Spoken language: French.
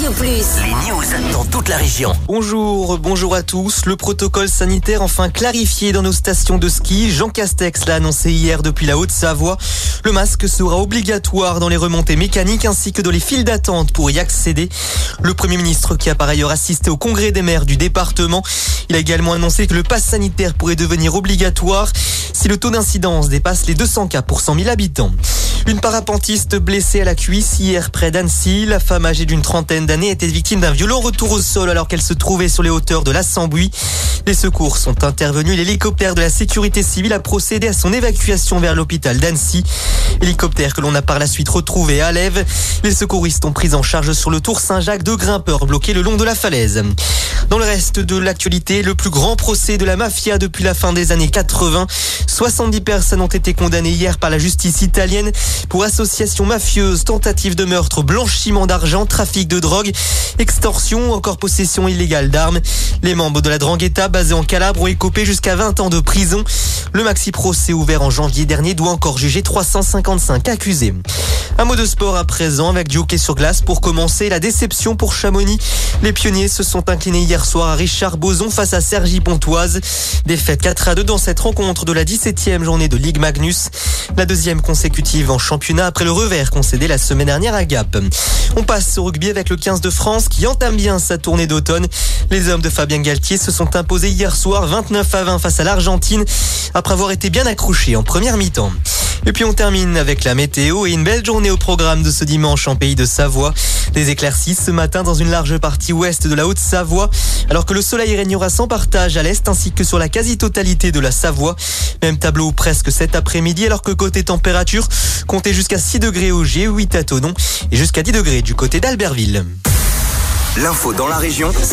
Radio Plus. Les news dans toute la région. Bonjour à tous. Le protocole sanitaire enfin clarifié dans nos stations de ski. Jean Castex l'a annoncé hier depuis la Haute-Savoie. Le masque sera obligatoire dans les remontées mécaniques ainsi que dans les files d'attente pour y accéder. Le Premier ministre qui a par ailleurs assisté au congrès des maires du département. Il a également annoncé que le pass sanitaire pourrait devenir obligatoire si le taux d'incidence dépasse les 200 cas pour 100 000 habitants. Une parapentiste blessée à la cuisse hier près d'Annecy. La femme âgée d'une trentaine d'années était victime d'un violent retour au sol alors qu'elle se trouvait sur les hauteurs de la Sambouis. Les secours sont intervenus. L'hélicoptère de la sécurité civile a procédé à son évacuation vers l'hôpital d'Annecy. Hélicoptère que l'on a par la suite retrouvé à Lèves. Les secouristes ont pris en charge sur le tour Saint-Jacques deux grimpeurs bloqués le long de la falaise. Dans le reste de l'actualité, le plus grand procès de la mafia depuis la fin des années 80. 70 personnes ont été condamnées hier par la justice italienne pour association mafieuse, tentative de meurtre, blanchiment d'argent, trafic de drogue, extorsion ou encore possession illégale d'armes. Les membres de la 'Ndrangheta basée en Calabre ont écopé jusqu'à 20 ans de prison. Le maxi-procès ouvert en janvier dernier doit encore juger 355 accusés. Un mot de sport à présent avec du hockey sur glace pour commencer. La déception pour Chamonix. Les pionniers se sont inclinés hier soir à Richard-Boson face à Cergy-Pontoise. Défaite 4-2 dans cette rencontre de la 17e journée de Ligue Magnus. La deuxième consécutive en championnat après le revers concédé la semaine dernière à Gap. On passe au rugby avec le 15 de France qui entame bien sa tournée d'automne. Les hommes de Fabien Galtier se sont imposés hier soir 29-20 face à l'Argentine après avoir été bien accrochés en première mi-temps. Et puis on termine avec la météo et une belle journée au programme de ce dimanche en Pays de Savoie. Des éclaircies ce matin dans une large partie ouest de la Haute-Savoie, alors que le soleil régnera sans partage à l'est ainsi que sur la quasi-totalité de la Savoie. Même tableau presque cet après-midi, alors que côté température, comptez jusqu'à 6 degrés au G, 8 à Thonon et jusqu'à 10 degrés du côté d'Albertville. L'info dans la région.